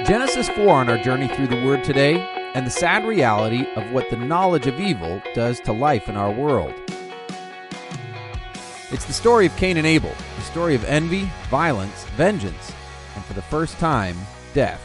Genesis 4 on our journey through the Word today, and the sad reality of what the knowledge of evil does to life in our world. It's the story of Cain and Abel, the story of envy, violence, vengeance, and for the first time, death.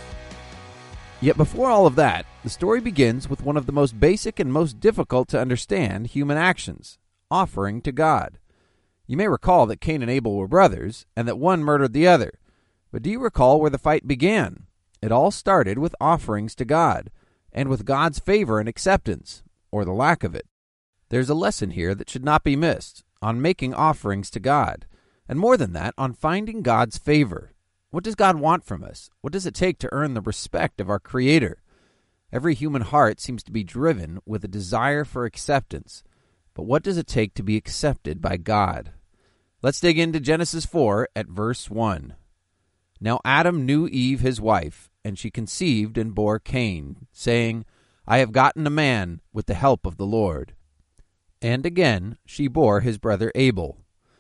Yet before all of that, the story begins with one of the most basic and most difficult to understand human actions, offering to God. You may recall that Cain and Abel were brothers, and that one murdered the other. But do you recall where the fight began? It all started with offerings to God, and with God's favor and acceptance, or the lack of it. There's a lesson here that should not be missed, on making offerings to God, and more than that, on finding God's favor. What does God want from us? What does it take to earn the respect of our Creator? Every human heart seems to be driven with a desire for acceptance, but what does it take to be accepted by God? Let's dig into Genesis 4 at verse 1. Now Adam knew Eve his wife, and she conceived and bore Cain, saying, I have gotten a man with the help of the Lord. And again she bore his brother Abel.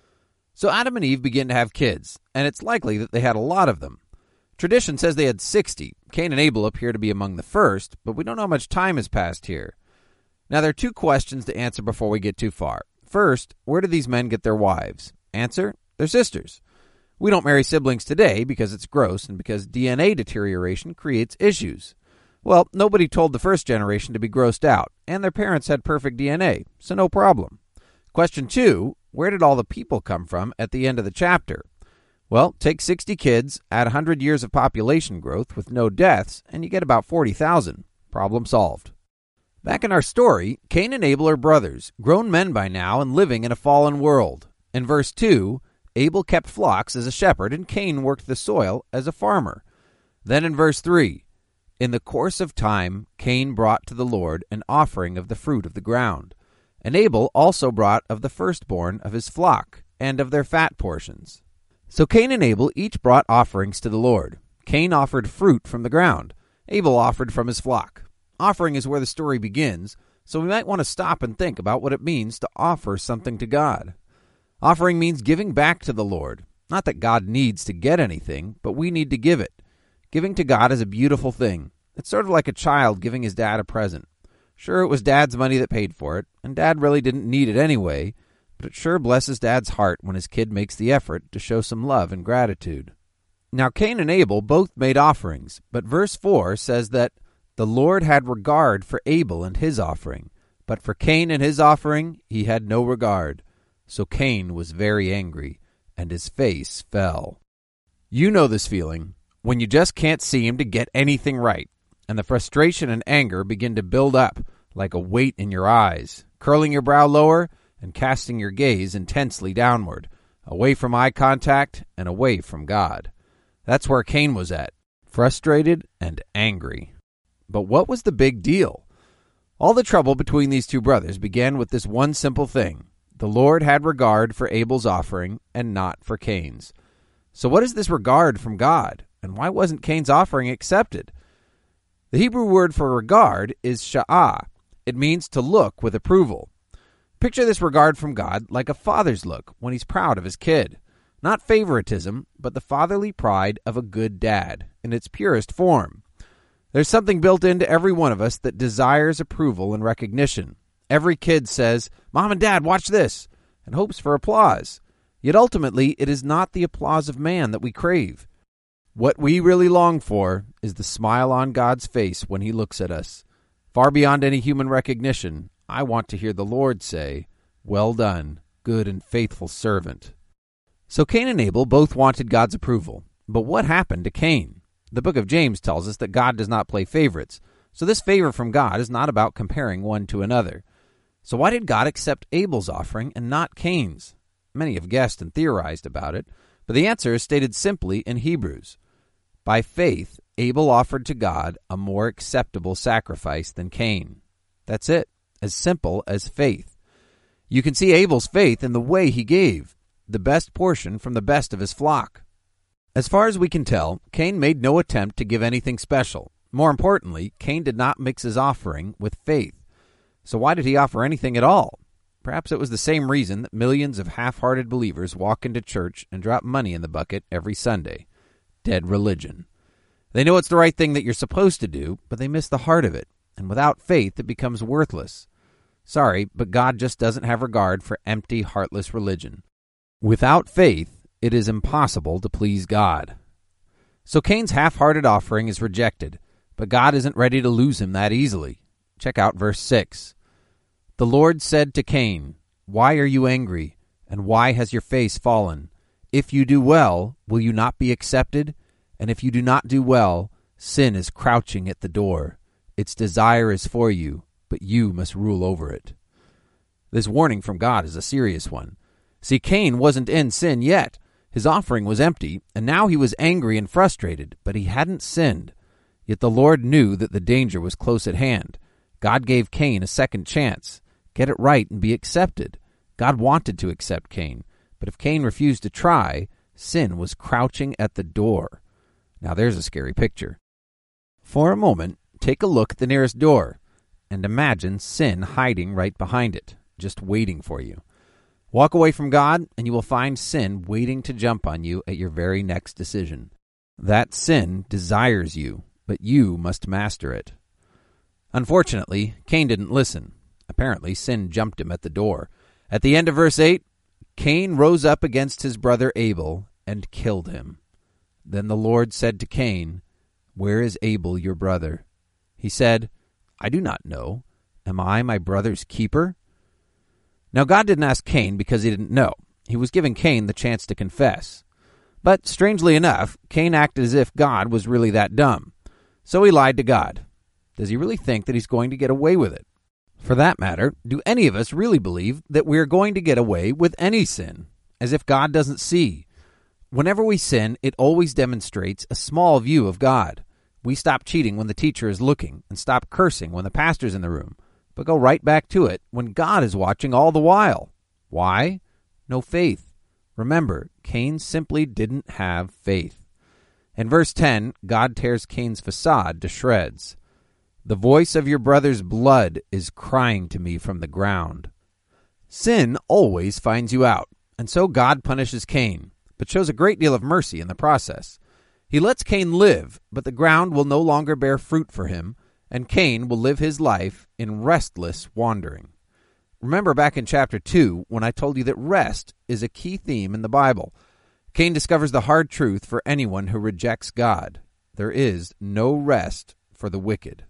So Adam and Eve begin to have kids, and it's likely that they had a lot of them. Tradition says they had 60. Cain and Abel appear to be among the first, but we don't know how much time has passed here. Now there are two questions to answer before we get too far. First, where do these men get their wives? Answer, they're sisters. We don't marry siblings today because it's gross and because DNA deterioration creates issues. Well, nobody told the first generation to be grossed out, and their parents had perfect DNA, so no problem. Question 2, where did all the people come from at the end of the chapter? Well, take 60 kids, add 100 years of population growth with no deaths, and you get about 40,000. Problem solved. Back in our story, Cain and Abel are brothers, grown men by now and living in a fallen world. In verse 2, Abel kept flocks as a shepherd, and Cain worked the soil as a farmer. Then in verse 3, in the course of time, Cain brought to the Lord an offering of the fruit of the ground. And Abel also brought of the firstborn of his flock, and of their fat portions. So Cain and Abel each brought offerings to the Lord. Cain offered fruit from the ground. Abel offered from his flock. Offering is where the story begins, so we might want to stop and think about what it means to offer something to God. Offering means giving back to the Lord. Not that God needs to get anything, but we need to give it. Giving to God is a beautiful thing. It's sort of like a child giving his dad a present. Sure, it was Dad's money that paid for it, and Dad really didn't need it anyway, but it sure blesses Dad's heart when his kid makes the effort to show some love and gratitude. Now, Cain and Abel both made offerings, but verse 4 says that the Lord had regard for Abel and his offering, but for Cain and his offering he had no regard. So Cain was very angry, and his face fell. You know this feeling, when you just can't seem to get anything right, and the frustration and anger begin to build up like a weight in your eyes, curling your brow lower and casting your gaze intensely downward, away from eye contact and away from God. That's where Cain was at, frustrated and angry. But what was the big deal? All the trouble between these two brothers began with this one simple thing. The Lord had regard for Abel's offering and not for Cain's. So what is this regard from God? And why wasn't Cain's offering accepted? The Hebrew word for regard is sha'ah. It means to look with approval. Picture this regard from God like a father's look when he's proud of his kid. Not favoritism, but the fatherly pride of a good dad in its purest form. There's something built into every one of us that desires approval and recognition. Every kid says, Mom and Dad, watch this, and hopes for applause. Yet ultimately, it is not the applause of man that we crave. What we really long for is the smile on God's face when he looks at us. Far beyond any human recognition, I want to hear the Lord say, Well done, good and faithful servant. So Cain and Abel both wanted God's approval. But what happened to Cain? The book of James tells us that God does not play favorites. So this favor from God is not about comparing one to another. So why did God accept Abel's offering and not Cain's? Many have guessed and theorized about it, but the answer is stated simply in Hebrews. By faith, Abel offered to God a more acceptable sacrifice than Cain. That's it, as simple as faith. You can see Abel's faith in the way he gave, the best portion from the best of his flock. As far as we can tell, Cain made no attempt to give anything special. More importantly, Cain did not mix his offering with faith. So why did he offer anything at all? Perhaps it was the same reason that millions of half-hearted believers walk into church and drop money in the bucket every Sunday. Dead religion. They know it's the right thing that you're supposed to do, but they miss the heart of it. And without faith, it becomes worthless. Sorry, but God just doesn't have regard for empty, heartless religion. Without faith, it is impossible to please God. So Cain's half-hearted offering is rejected, but God isn't ready to lose him that easily. Check out verse 6. The Lord said to Cain, "Why are you angry, and why has your face fallen? If you do well, will you not be accepted? And if you do not do well, sin is crouching at the door. Its desire is for you, but you must rule over it." This warning from God is a serious one. See, Cain wasn't in sin yet. His offering was empty, and now he was angry and frustrated, but he hadn't sinned. Yet the Lord knew that the danger was close at hand. God gave Cain a second chance. Get it right and be accepted. God wanted to accept Cain, but if Cain refused to try, sin was crouching at the door. Now there's a scary picture. For a moment, take a look at the nearest door, and imagine sin hiding right behind it, just waiting for you. Walk away from God, and you will find sin waiting to jump on you at your very next decision. That sin desires you, but you must master it. Unfortunately, Cain didn't listen. Apparently, sin jumped him at the door. At the end of verse 8, Cain rose up against his brother Abel and killed him. Then the Lord said to Cain, "Where is Abel your brother?" He said, "I do not know. Am I my brother's keeper?" Now God didn't ask Cain because he didn't know. He was giving Cain the chance to confess. But strangely enough, Cain acted as if God was really that dumb. So he lied to God. Does he really think that he's going to get away with it? For that matter, do any of us really believe that we're going to get away with any sin? As if God doesn't see. Whenever we sin, it always demonstrates a small view of God. We stop cheating when the teacher is looking and stop cursing when the pastor's in the room, but go right back to it when God is watching all the while. Why? No faith. Remember, Cain simply didn't have faith. In verse 10, God tears Cain's facade to shreds. The voice of your brother's blood is crying to me from the ground. Sin always finds you out, and so God punishes Cain, but shows a great deal of mercy in the process. He lets Cain live, but the ground will no longer bear fruit for him, and Cain will live his life in restless wandering. Remember back in chapter 2 when I told you that rest is a key theme in the Bible. Cain discovers the hard truth for anyone who rejects God. There is no rest for the wicked.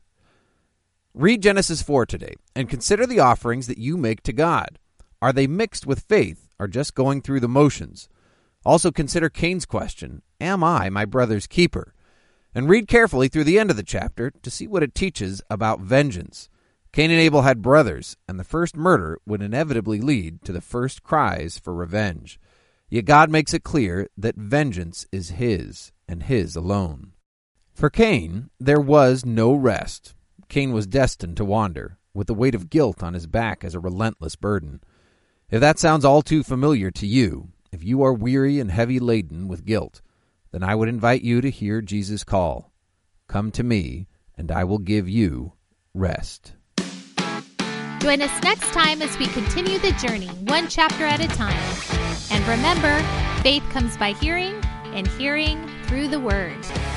Read Genesis 4 today and consider the offerings that you make to God. Are they mixed with faith or just going through the motions? Also consider Cain's question, "Am I my brother's keeper?" And read carefully through the end of the chapter to see what it teaches about vengeance. Cain and Abel had brothers, and the first murder would inevitably lead to the first cries for revenge. Yet God makes it clear that vengeance is his, and his alone. For Cain, there was no rest. Cain was destined to wander, with the weight of guilt on his back as a relentless burden. If that sounds all too familiar to you, if you are weary and heavy laden with guilt, then I would invite you to hear Jesus' call. Come to me, and I will give you rest. Join us next time as we continue the journey, one chapter at a time. And remember, faith comes by hearing, and hearing through the Word.